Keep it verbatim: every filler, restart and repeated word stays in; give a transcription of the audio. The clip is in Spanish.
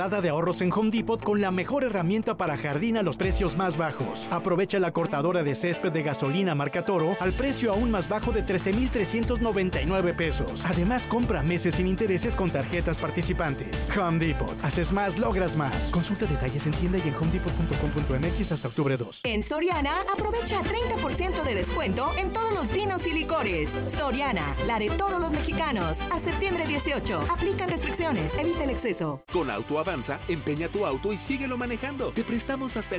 De ahorros en Home Depot con la mejor herramienta para jardín a los precios más bajos. Aprovecha la cortadora de césped de gasolina marca Toro al precio aún más bajo de trece mil trescientos noventa y nueve pesos. Además, compra meses sin intereses con tarjetas participantes. Home Depot. Haces más, logras más. Consulta detalles en tienda y en home depot punto com punto m x hasta octubre dos. En Soriana, aprovecha treinta por ciento de descuento en todos los vinos y licores. Soriana, la de todos los mexicanos. A septiembre dieciocho. Aplican restricciones. Evita el exceso. Con Auto Avanza, empeña tu auto y síguelo manejando. Te prestamos hasta el